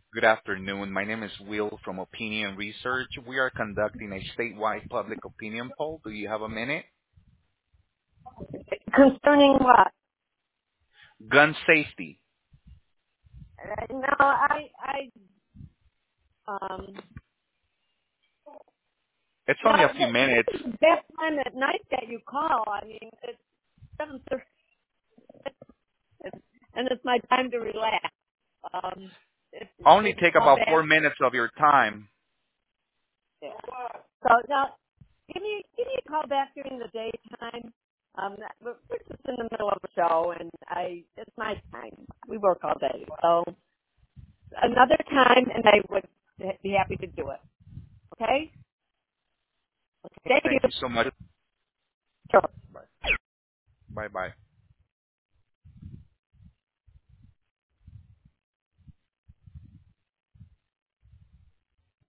Good afternoon. My name is Will from Opinion Research. We are conducting a statewide public opinion poll. Do you have a minute? Concerning what? Gun safety. No, um, It's only a well, few minutes. this is the best time at night that you call. I mean, it's 7:30, and it's my time to relax. If Only you take call about 4 back, minutes of your time. yeah. So now, give me a call back during the daytime. We're just in the middle of a show, and it's my time. We work all day, so another time, and I would be happy to do it. Okay? Thank you. Thank you so much. Sure. Bye. Bye-bye.